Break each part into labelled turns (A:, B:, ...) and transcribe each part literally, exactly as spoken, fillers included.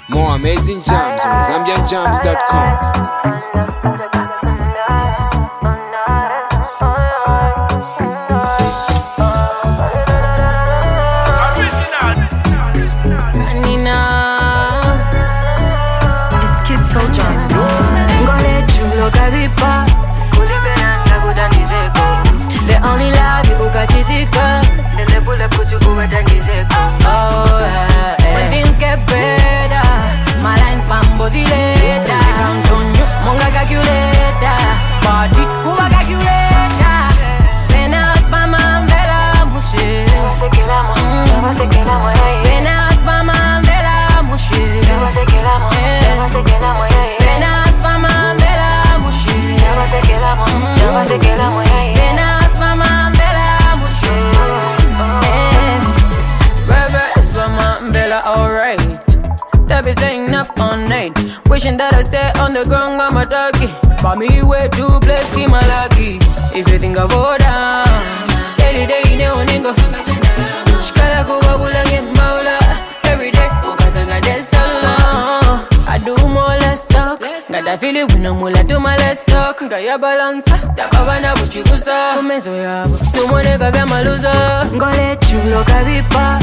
A: More amazing jams on zambian jams dot com.
B: They only love you ukachitika. Then they pull up put you over tangizeko. Oh yeah, yeah. When things get better, my lines bambozi later. Count on you, monga calculator. Party, kuba calculator. Penas pa mambela mushe. Never se queda mo, never se queda mo. Penas pa mambela mushe. Never se queda mo, never se queda mo. Penas pa mambela mushe. Never se queda mo, never se queda mo. Alright, that be staying up all night, wishing that I stay on the ground, I'm a doggy. But me way to bless him, my lucky. If you think I go down, daily day in the ningo. Shkala kuba bula get maula every day. Cause I got this so long. I do more less talk. Got that feeling when I'm all I do my less talk. Got your balance, that kabana buchi kusa. Kumezo yabo, tu mo nega vya maluza. Ngole chulo kabipa.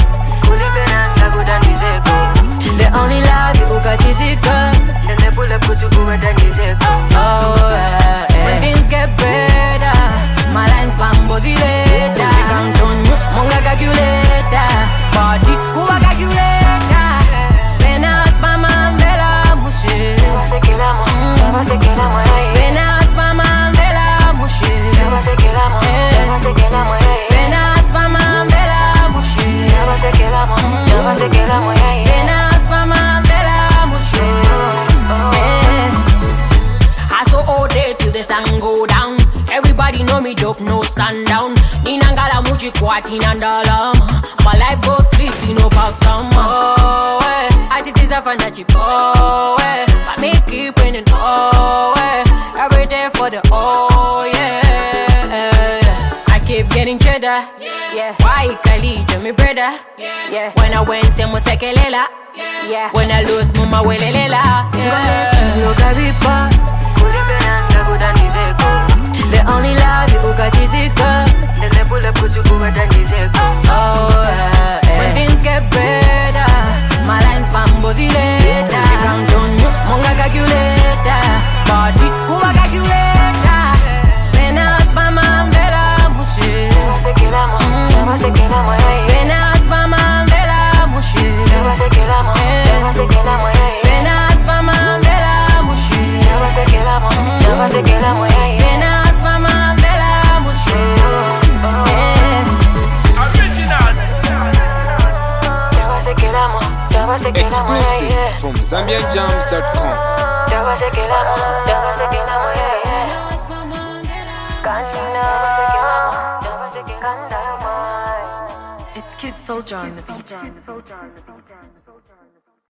B: They only love you ukachitika. Then they pull up put you over tangizeko. Oh yeah, yeah. When things get better, my lines bambozi later. Count on you, monga calculator. Party, kuba calculator. Penas pa mambela mushe. Never se queda mo, never se queda mo. Penas pa mambela mushe. Never se queda mo, never se queda mo. Penas pa mambela mushe. Never se queda mo, never se queda mo. Penas pa mambela mushe. I saw all day till the sun go down. Everybody know me dope, no sundown. Ninangala muji kwati nandalam. My life go fifty, no box some. Oh, eh. I think it's a fun that you oh, eh. I make keep winning, oh, eh. Every day for the oh, yeah. I keep getting cheddar, yeah. Why Kali, me brother, yeah. When I win, se mo sekelela, yeah. When I lose, mama welelela, yeah. They only love you ukachitika. Then they pull up put you over tangizeko. Oh yeah, yeah. When things get better, my lines bambozi later. Count on you, monga calculator. Party, kuba calculator. Penas pa mambela mushe. Never se queda mo, never se queda mo. Penas pa mambela mushe. Never se queda mo, never se queda mo. Penas pa mambela mushe. Never se queda mo, never se queda mo. Penas pa mambela mushe. Never se queda mo, never se queda mo.
A: Exclusive from zambian jams dot com.
B: Never se queda mo, never se queda mo.
C: It's Kid Soldier on the beat.